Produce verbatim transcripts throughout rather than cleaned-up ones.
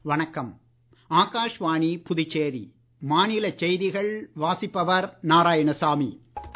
வணக்கம். ஆகாஷ்வாணி புதுச்சேரி மாநில செய்திகள் வாசிப்பவர் நாராயணசாமி.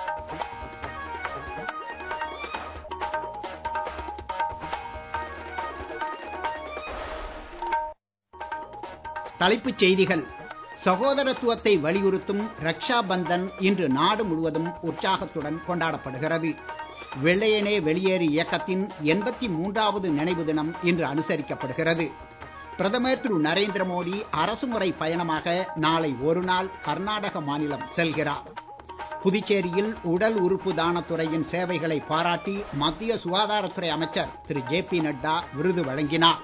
தலைப்புச் செய்திகள். சகோதரத்துவத்தை வலியுறுத்தும் ரக்ஷா பந்தன் இன்று நாடு முழுவதும் உற்சாகத்துடன் கொண்டாடப்படுகிறது. வெள்ளையனே வெளியேறு இயக்கத்தின் எண்பத்தி மூன்றாவது நினைவு தினம் இன்று அனுசரிக்கப்படுகிறது. பிரதமர் திரு நரேந்திர மோடி அரசுமுறை பயணமாக நாளை ஒரு நாள் கர்நாடக மாநிலம் செல்கிறார். புதுச்சேரியில் உடல் உறுப்பு தானத்துறையின் சேவைகளை பாராட்டி மத்திய சுகாதாரத்துறை அமைச்சர் திரு ஜே பி நட்டா விருது வழங்கினார்.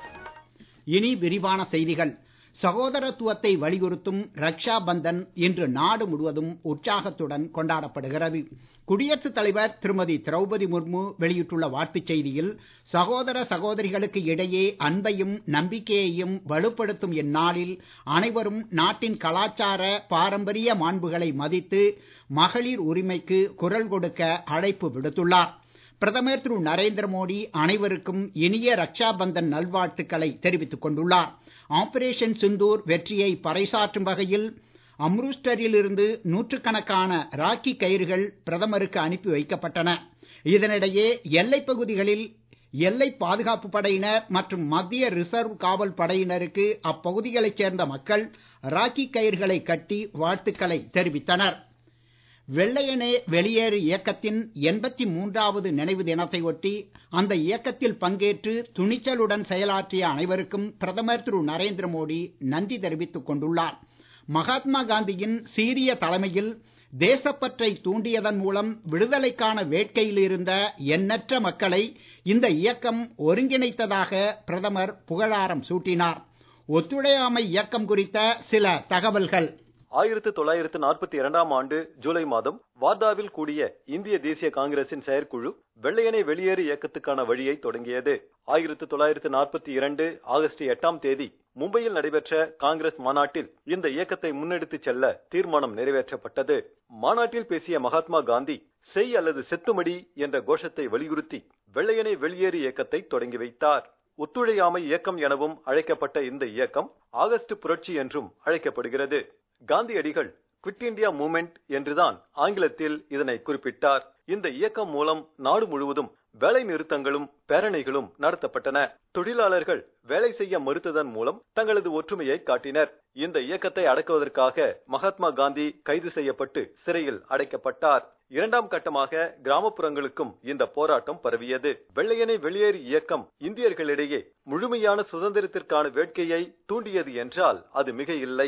இனி விரிவான செய்திகள். சகோதரத்துவத்தை வலியுறுத்தும் ரக்ஷா பந்தன் இன்று நாடு முழுவதும் உற்சாகத்துடன் கொண்டாடப்படுகிறது. குடியரசுத் தலைவர் திருமதி திரௌபதி முர்மு வெளியிட்டுள்ள வாழ்த்துச் செய்தியில், சகோதர சகோதரிகளுக்கு இடையே அன்பையும் நம்பிக்கையையும் வலுப்படுத்தும் இந்நாளில் அனைவரும் நாட்டின் கலாச்சார பாரம்பரிய மாண்புகளை மதித்து மகளிர் உரிமைக்கு குரல் கொடுக்க அழைப்பு விடுத்துள்ளார். பிரதமர் திரு நரேந்திர மோடி அனைவருக்கும் இனிய ரக்ஷா பந்தன் நல்வாழ்த்துக்களை தெரிவித்துக் கொண்டுள்ளார். ஆபரேஷன் சிந்தூர் வெற்றியை பறைசாற்றும் வகையில் அம்ருஸ்டரில் இருந்து நூற்றுக்கணக்கான ராக்கி கயிறுகள் பிரதமருக்கு அனுப்பி வைக்கப்பட்டன. இதனிடையே எல்லைப் பகுதிகளில் எல்லை பாதுகாப்பு படையினர் மற்றும் மத்திய ரிசர்வ் காவல் படையினருக்கு அப்பகுதிகளைச் சேர்ந்த மக்கள் ராக்கி கயிறுகளை கட்டி வாழ்த்துக்களை தெரிவித்தனர். வெள்ளையனே வெளியேறு இயக்கத்தின் எண்பத்தி மூன்றாவது நினைவு தினத்தை ஒட்டி அந்த இயக்கத்தில் பங்கேற்று துணிச்சலுடன் செயலாற்றிய அனைவருக்கும் பிரதமர் திரு நரேந்திர மோடி நன்றி தெரிவித்துக் கொண்டுள்ளார். மகாத்மா காந்தியின் சீரிய தலைமையில் தேசப்பற்றை தூண்டியதன் மூலம் விடுதலைக்கான வேட்கையில் இருந்த எண்ணற்ற மக்களை இந்த இயக்கம் ஒருங்கிணைத்ததாக பிரதமர் புகழாரம் சூட்டினார். ஒத்துழையாமை இயக்கம் குறித்த சில தகவல்கள். ஆயிரத்து தொள்ளாயிரத்து நாற்பத்தி இரண்டாம் ஆண்டு ஜூலை மாதம் வார்தாவில் கூடிய இந்திய தேசிய காங்கிரசின் செயற்குழு வெள்ளையனே வெளியேறு இயக்கத்துக்கான வழியை தொடங்கியது. ஆயிரத்து தொள்ளாயிரத்து நாற்பத்தி இரண்டு ஆகஸ்ட் எட்டாம் தேதி மும்பையில் நடைபெற்ற காங்கிரஸ் மாநாட்டில் இந்த இயக்கத்தை முன்னெடுத்துச் செல்ல தீர்மானம் நிறைவேற்றப்பட்டது. மாநாட்டில் பேசிய மகாத்மா காந்தி செய் அல்லது செத்துமடி என்ற கோஷத்தை வலியுறுத்தி வெள்ளையனே வெளியேறு இயக்கத்தை தொடங்கி வைத்தார். ஒத்துழையாமை இயக்கம் எனவும் அழைக்கப்பட்ட இந்த இயக்கம் ஆகஸ்ட் புரட்சி என்றும் அழைக்கப்படுகிறது. காந்தியடிகள் குவிட் இண்டியா மூவ்மெண்ட் என்றுதான் ஆங்கிலத்தில் இதனை குறிப்பிட்டார். இந்த இயக்கம் மூலம் நாடு முழுவதும் வேலை நிறுத்தங்களும் பேரணிகளும் நடத்தப்பட்டன. தொழிலாளர்கள் வேலை செய்ய மறுத்ததன் மூலம் தங்களது ஒற்றுமையை காட்டினர். இந்த இயக்கத்தை அடக்குவதற்காக மகாத்மா காந்தி கைது செய்யப்பட்டு சிறையில் அடைக்கப்பட்டார். இரண்டாம் கட்டமாக கிராமப்புறங்களுக்கும் இந்த போராட்டம் பரவியது. வெள்ளையனே வெளியேறு இயக்கம் இந்தியர்களிடையே முழுமையான சுதந்திரத்திற்கான வேட்கையை தூண்டியது என்றால் அது மிக இல்லை.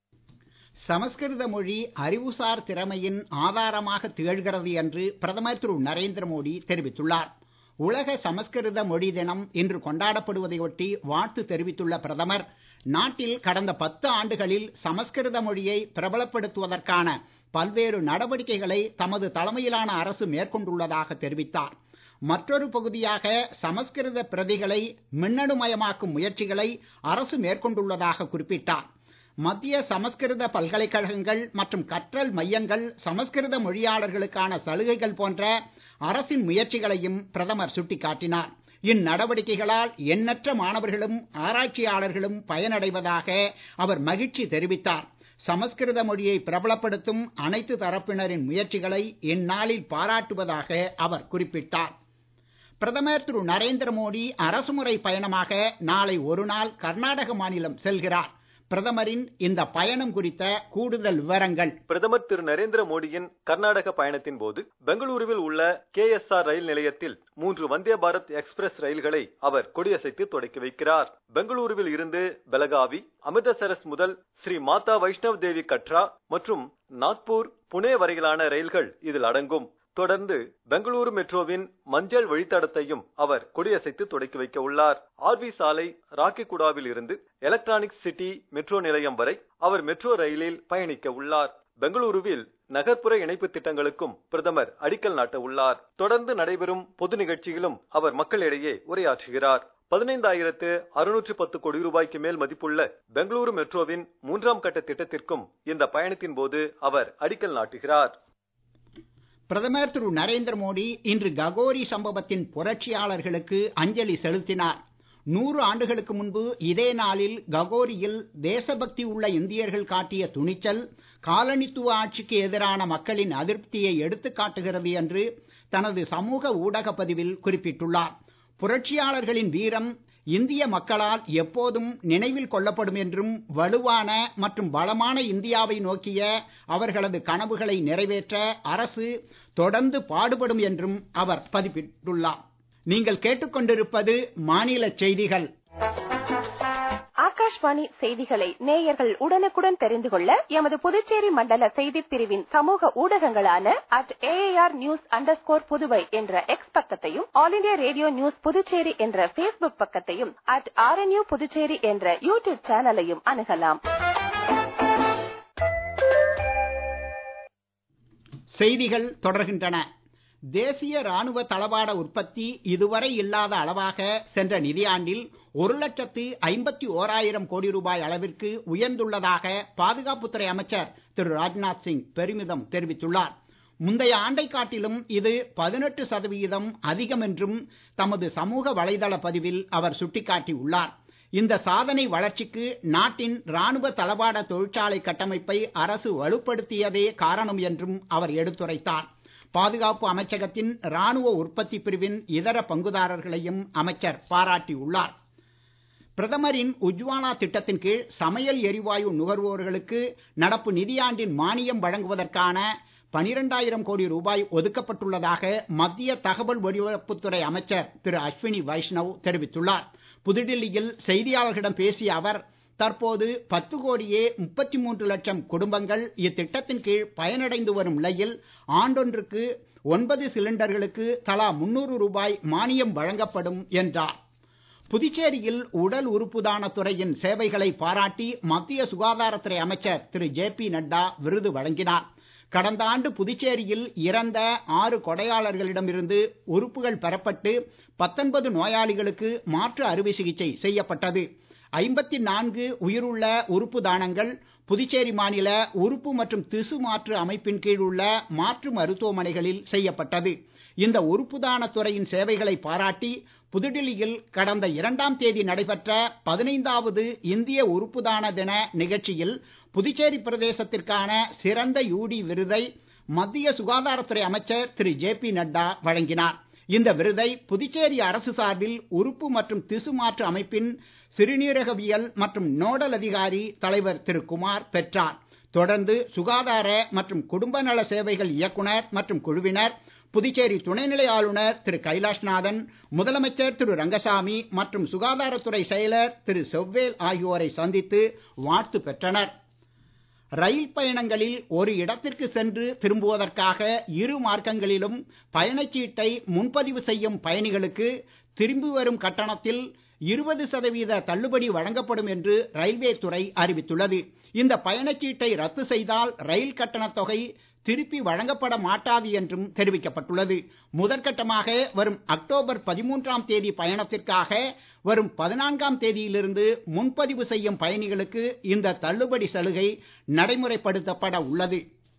சமஸ்கிருத மொழி அறிவுசார் திறமையின் ஆதாரமாக திகழ்கிறது என்று பிரதமர் திரு நரேந்திர மோடி தெரிவித்துள்ளார். உலக சமஸ்கிருத மொழி தினம் இன்று கொண்டாடப்படுவதையொட்டி வாழ்த்து தெரிவித்துள்ள பிரதமர், நாட்டில் கடந்த பத்து ஆண்டுகளில் சமஸ்கிருத மொழியை பிரபலப்படுத்துவதற்கான பல்வேறு நடவடிக்கைகளை தமது தலைமையிலான அரசு மேற்கொண்டுள்ளதாக தெரிவித்தார். மற்றொரு பகுதியாக சமஸ்கிருத பிரதிகளை மின்னணுமயமாக்கும் முயற்சிகளை அரசு மேற்கொண்டுள்ளதாக குறிப்பிட்டார். மத்திய சமஸ்கிருத பல்கலைக்கழகங்கள் மற்றும் கற்றல் மையங்கள் சமஸ்கிருத மொழியாளர்களுக்கான சலுகைகள் போன்ற அரசின் முயற்சிகளையும் பிரதமர் சுட்டிக்காட்டினார். இந்நடவடிக்கைகளால் எண்ணற்ற மாணவர்களும் ஆராய்ச்சியாளர்களும் பயனடைவதாக அவர் மகிழ்ச்சி தெரிவித்தார். சமஸ்கிருத மொழியை பிரபலப்படுத்தும் அனைத்து தரப்பினரின் முயற்சிகளை இந்நாளில் பாராட்டுவதாக அவர் குறிப்பிட்டார். பிரதமர் திரு நரேந்திர மோடி அரசுமுறை பயணமாக நாளை ஒரு நாள் கர்நாடக மாநிலம் செல்கிறார். பிரதமரின் இந்த பயணம் குறித்த கூடுதல் விவரங்கள். பிரதமர் திரு நரேந்திர மோடியின் கர்நாடக பயணத்தின் போது பெங்களூருவில் உள்ள கே எஸ் ஆர் ரயில் நிலையத்தில் மூன்று வந்தே பாரத் எக்ஸ்பிரஸ் ரயில்களை அவர் கொடியசைத்து தொடக்கி வைக்கிறார். பெங்களூருவில் இருந்து பெலகாவி, அமிர்தசரஸ் முதல் ஸ்ரீ மாதா வைஷ்ணவ் தேவி கட்ரா மற்றும் நாக்பூர், புனே வரையிலான ரயில்கள் இதில் அடங்கும். தொடர்ந்து பெங்களூரு மெட்ரோவின் மஞ்சள் வழித்தடத்தையும் அவர் கொடியசைத்து தொடக்கி வைக்க உள்ளார். ஆர்வி சாலை ராக்கிகுடாவில் இருந்து எலக்ட்ரானிக்ஸ் சிட்டி மெட்ரோ நிலையம் வரை அவர் மெட்ரோ ரயிலில் பயணிக்க உள்ளார். பெங்களூருவில் நகர்ப்புற இணைப்பு திட்டங்களுக்கும் பிரதமர் அடிக்கல் நாட்ட உள்ளார். தொடர்ந்து நடைபெறும் பொது நிகழ்ச்சியிலும் அவர் மக்களிடையே உரையாற்றுகிறார். பதினைந்தாயிரத்து அறுநூற்று பத்து கோடி ரூபாய்க்கு மேல் மதிப்புள்ள பெங்களூரு மெட்ரோவின் மூன்றாம் கட்ட திட்டத்திற்கும் இந்த பயணத்தின் போது அவர் அடிக்கல் நாட்டுகிறார். பிரதமர் திரு நரேந்திர மோடி இன்று ககோரி சம்பவத்தின் புரட்சியாளர்களுக்கு அஞ்சலி செலுத்தினார். நூறு ஆண்டுகளுக்கு முன்பு இதே நாளில் ககோரியில் தேசபக்தி உள்ள இந்தியர்கள் காட்டிய துணிச்சல் காலனித்துவ ஆட்சிக்கு எதிரான மக்களின் அதிருப்தியை எடுத்துக் காட்டுகிறது என்று தனது சமூக ஊடக பதிவில் குறிப்பிட்டுள்ளார். புரட்சியாளர்களின் வீரம் இந்திய மக்களால் எப்போதும் நினைவில் கொள்ளப்படும் என்றும் வலுவான மற்றும் பலமான இந்தியாவை நோக்கிய அவர்களது கனவுகளை நிறைவேற்ற அரசு தொடர்ந்து பாடுபடும் என்றும் அவர் பதிவிட்டுள்ளார். நீங்கள் கேட்டுக்கொண்டிருப்பது மாநில செய்திகள். ஆகாஷ்வாணி செய்திகளை நேயர்கள் உடனுக்குடன் தெரிந்து கொள்ள எமது புதுச்சேரி மண்டல செய்திப் பிரிவின் சமூக ஊடகங்களான at AR news underscore Puduvai என்ற எக்ஸ் பக்கத்தையும், All India Radio news Puducherry என்ற பேஸ்புக் பக்கத்தையும், அட் ஆர்என்யூ புதுச்சேரி என்ற யூடியூப் சேனலையும் அணுகலாம். செய்திகள் தொடர்கின்றன. தேசிய ராணுவ தளவாட உற்பத்தி இதுவரை இல்லாத அளவாக சென்ற நிதியாண்டில் ஒரு லட்சத்து ஐம்பத்தி ஓராயிரம் கோடி ரூபாய் அளவிற்கு உயர்ந்துள்ளதாக பாதுகாப்புத்துறை அமைச்சர் திரு ராஜ்நாத் சிங் பெருமிதம் தெரிவித்துள்ளார். முந்தைய ஆண்டை காட்டிலும் இது பதினெட்டு சதவிகிதம் அதிகம் என்றும் தமது சமூக வலைதள பதிவில் அவர் சுட்டிக்காட்டியுள்ளார். இந்த சாதனை வளர்ச்சிக்கு நாட்டின் ராணுவ தளவாட தொழிற்சாலை கட்டமைப்பை அரசு வலுப்படுத்தியதே காரணம் என்றும் அவர் எடுத்துரைத்தார். பாதுகாப்பு அமைச்சகத்தின் ராணுவ உற்பத்தி பிரிவின் இதர பங்குதாரர்களையும் அமைச்சர் பாராட்டியுள்ளார். பிரதமரின் உஜ்வாலா திட்டத்தின் கீழ் சமையல் எரிவாயு நுகர்வோர்களுக்கு நடப்பு நிதியாண்டின் மானியம் வழங்குவதற்கான பனிரெண்டாயிரம் கோடி ரூபாய் ஒதுக்கப்பட்டுள்ளதாக மத்திய தகவல் ஒலிபரப்புத்துறை அமைச்சர் திரு அஸ்வினி வைஷ்ணவ் தெரிவித்துள்ளார். புதுடில்லியில் செய்தியாளர்களிடம் பேசிய அவர், தற்போது பத்து கோடியே முப்பத்தி மூன்று லட்சம் குடும்பங்கள் இத்திட்டத்தின் கீழ் பயனடைந்து வரும் நிலையில் ஆண்டொன்றுக்கு ஒன்பது சிலிண்டர்களுக்கு தலா முன்னூறு ரூபாய் மானியம் வழங்கப்படும் என்றார். புதுச்சேரியில் உடல் உறுப்பு தான துறையின் சேவைகளை பாராட்டி மத்திய சுகாதாரத்துறை அமைச்சர் திரு ஜே பி நட்டா விருது வழங்கினார். கடந்த ஆண்டு புதுச்சேரியில் இறந்த ஆறு கொடையாளர்களிடமிருந்து உறுப்புகள் பெறப்பட்டு பத்தொன்பது நோயாளிகளுக்கு மாற்று அறுவை சிகிச்சை செய்யப்பட்டது. ஐம்பத்தி நான்கு உயிருள்ள உறுப்பு தானங்கள் புதுச்சேரி மாநில உறுப்பு மற்றும் திசு மாற்று அமைப்பின் கீழ் உள்ள மாற்று மருத்துவமனைகளில் செய்யப்பட்டது. இந்த உறுப்பு தான துறையின் சேவைகளை பாராட்டி புதுடில்லியில் கடந்த இரண்டாம் தேதி நடைபெற்ற பதினைந்தாவது இந்திய உறுப்பு தான தின நிகழ்ச்சியில் புதுச்சேரி பிரதேசத்திற்கான சிறந்த யூடி விருதை மத்திய சுகாதாரத்துறை அமைச்சர் திரு ஜே பி நட்டா வழங்கினார். இந்த விருதை புதுச்சேரி அரசு சார்பில் உறுப்பு மற்றும் திசு மாற்று அமைப்பின் சிறுநீரகவியல் மற்றும் நோடல் அதிகாரி தலைவர் திரு குமார் பெற்றார். தொடர்ந்து சுகாதார மற்றும் குடும்ப நல சேவைகள் இயக்குனர் மற்றும் குழுவினர், புதுச்சேரி துணைநிலை ஆளுநர் திரு கைலாஷ்நாதன், முதலமைச்சர் திரு ரங்கசாமி மற்றும் சுகாதாரத்துறை செயலர் திரு செவ்வேல் ஆகியோரை சந்தித்து வாழ்த்து பெற்றனர். ரயில் பயணங்களில் ஒரு இடத்திற்கு சென்று திரும்புவதற்காக இரு மார்க்கங்களிலும் பயணச்சீட்டை முன்பதிவு செய்யும் பயணிகளுக்கு திரும்பி வரும் கட்டணத்தில் இருபது சதவீத தள்ளுபடி வழங்கப்படும் என்று ரயில்வே துறை அறிவித்துள்ளது. இந்த பயணச்சீட்டை ரத்து செய்தால் ரயில் கட்டணத் தொகை திருப்பி வழங்கப்பட மாட்டாது என்றும் தெரிவிக்கப்பட்டுள்ளது. முதற்கட்டமாக வரும் அக்டோபர் பதிமூன்றாம் தேதி பயணத்திற்காக வரும் பதினான்காம் தேதியிலிருந்து முன்பதிவு செய்யும் பயணிகளுக்கு இந்த தள்ளுபடி சலுகை நடைமுறைப்படுத்தப்பட உள்ளது.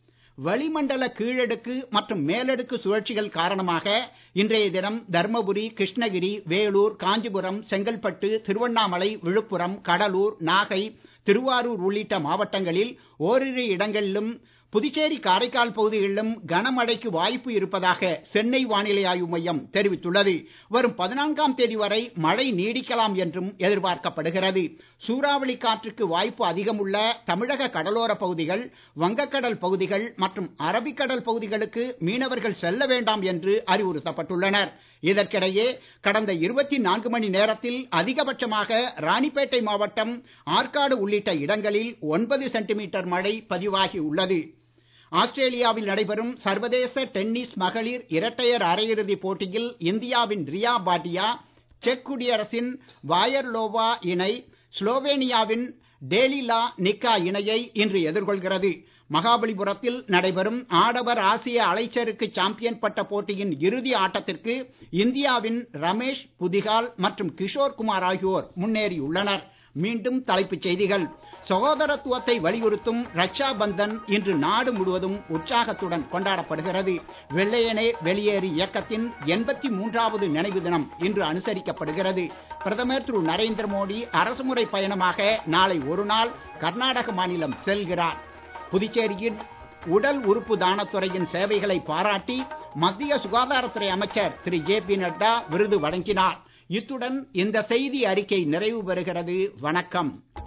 வளிமண்டல கீழடுக்கு மற்றும் மேலடுக்கு சுழற்சிகள் காரணமாக இன்றைய தினம் தர்மபுரி, கிருஷ்ணகிரி, வேலூர், காஞ்சிபுரம், செங்கல்பட்டு, திருவண்ணாமலை, விழுப்புரம், கடலூர், நாகை, திருவாரூர் உள்ளிட்ட மாவட்டங்களில் ஓரிரு இடங்களிலும் புதுச்சேரி, காரைக்கால் பகுதிகளிலும் கனமழைக்கு வாய்ப்பு இருப்பதாக சென்னை வானிலை ஆய்வு மையம் தெரிவித்துள்ளது. வரும் பதினான்காம் தேதி வரை மழை நீடிக்கலாம் என்றும் எதிர்பார்க்கப்படுகிறது. சூறாவளி காற்றுக்கு வாய்ப்பு அதிகமுள்ள தமிழக கடலோர பகுதிகள், வங்கக்கடல் பகுதிகள் மற்றும் அரபிக்கடல் பகுதிகளுக்கு மீனவர்கள் செல்ல வேண்டாம் என்று அறிவுறுத்தப்பட்டுள்ளனர். இதற்கிடையே கடந்த இருபத்தி நான்கு மணி நேரத்தில் அதிகபட்சமாக ராணிப்பேட்டை மாவட்டம் ஆற்காடு உள்ளிட்ட இடங்களில் ஒன்பது சென்டிமீட்டர் மழை பதிவாகி உள்ளது. ஆஸ்திரேலியாவில் நடைபெறும் சர்வதேச டென்னிஸ் மகளிர் இரட்டையர் அரையிறுதிப் போட்டியில் இந்தியாவின் ரியா பாட்டியா, செக் குடியரசின் வாயர்லோவா இணை ஸ்லோவேனியாவின் டேலிலா நிக்கா இணையை இன்று எதிர்கொள்கிறது. மகாபலிபுரத்தில் நடைபெறும் ஆடவர் ஆசிய அலைச்சறுக்கு சாம்பியன் பட்ட போட்டியின் இறுதி ஆட்டத்திற்கு இந்தியாவின் ரமேஷ் புதிகால் மற்றும் கிஷோர் குமார் ஆகியோர் முன்னேறியுள்ளனர். மீண்டும் தலைப்புச் செய்திகள். சகோதரத்துவத்தை வலியுறுத்தும் ரக்ஷா பந்தன் இன்று நாடு முழுவதும் உற்சாகத்துடன் கொண்டாடப்படுகிறது. வெள்ளையனே வெளியேறு இயக்கத்தின் எண்பத்தி மூன்றாவது நினைவு தினம் இன்று அனுசரிக்கப்படுகிறது. பிரதமர் திரு நரேந்திர மோடி அரசுமுறை பயணமாக நாளை ஒரு நாள் கர்நாடக மாநிலம் செல்கிறார். புதுச்சேரியில் உடல் உறுப்பு தானத்துறையின் சேவைகளை பாராட்டி மத்திய சுகாதாரத்துறை அமைச்சர் திரு ஜே பி நட்டா விருது வழங்கினார். இத்துடன் இந்த செய்தி அறிக்கை நிறைவு பெறுகிறது. வணக்கம்.